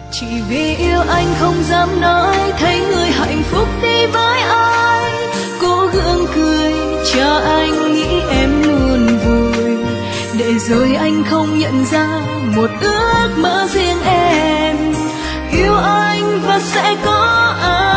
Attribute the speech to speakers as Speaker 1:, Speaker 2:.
Speaker 1: Chỉ vì yêu anh không dám nói, thấy người hạnh phúc đi với ai. Cố gắng cười cho anh nghĩ em luôn vui, để rồi anh không nhận ra một ước mơ riêng em. Yêu anh và sẽ có ai